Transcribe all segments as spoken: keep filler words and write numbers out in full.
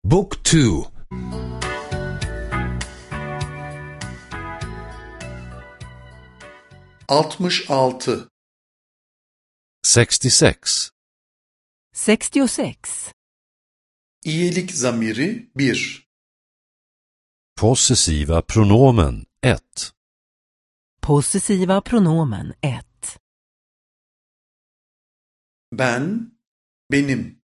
Book two. altmış altı. sextiosex. sextiosex. İyilik zamiri bir. Possessiva pronomen ett. Possessiva pronomen ett. Ben, benim.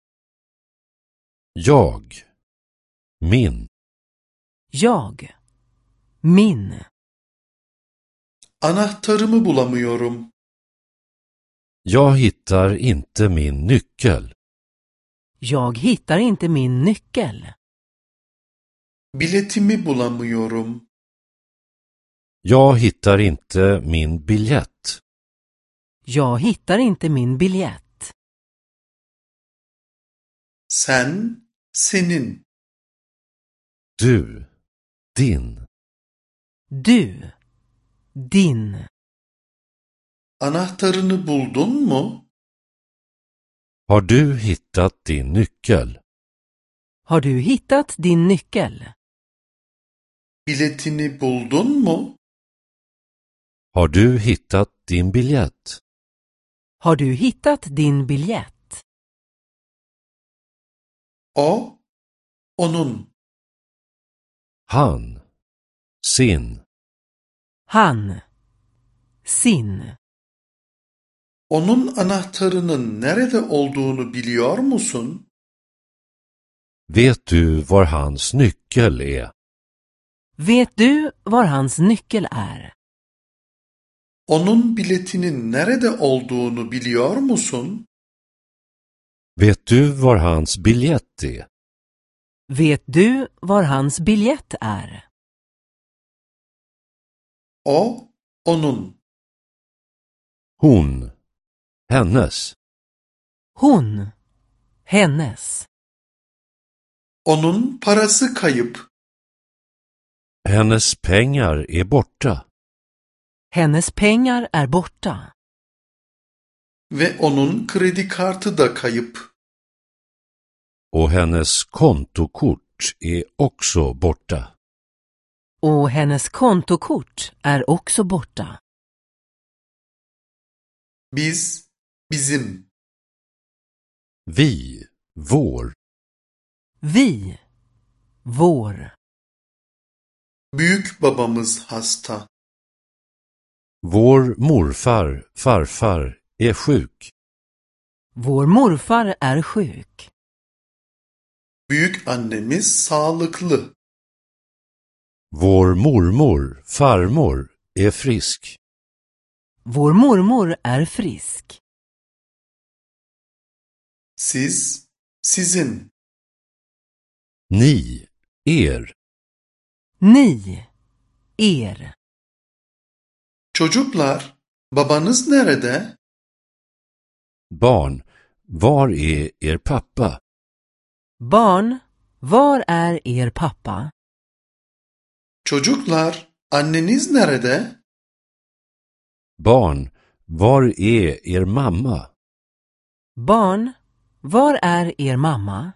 Jag. Min. Jag. Min. Anahtarımı bulamıyorum. Jag hittar inte min nyckel. Jag hittar inte min nyckel. Biletimi bulamıyorum. Jag hittar inte min biljett. Jag hittar inte min biljett. Sen, senin. Du. Din. Du. Din. Anahtarını buldun mu? Har du hittat din nyckel? Har du hittat din nyckel? Biletini buldun mu? Har du hittat din biljett? Har du hittat din biljett? O, onun. Han. Sin. Han. Sin. Onun anahtarının nerede olduğunu biliyor musun? Vet du var hans nyckel är? Vet du var hans nyckel är? Onun biletinin nerede olduğunu biliyor musun? Vet du var hans biljett är? Vet du var hans biljett är? O, onun. Hon. Hennes. Hon. Hennes. Onun parası kayıp. Hennes pengar är borta. Hennes pengar är borta. Ve onun kredi kartı da kayıp. Och hennes kontokort är också borta. Och hennes kontokort är också borta. Biz, bizim. Vi. Vår. Vi. Vår. Büyük babamız hasta. Vår morfar, farfar, är sjuk. Vår morfar är sjuk. Büyük annemiz sağlıklı. Vår mormor, farmor, är frisk. Vår mormor är frisk. Siz, sizin. Ni, er. Ni. Er. Çocuklar, babanız nerede? Barn, var är er pappa? Barn, var är er pappa? Çocuklar, anneniz nerede? Barn, var är er mamma? Barn, var är er mamma?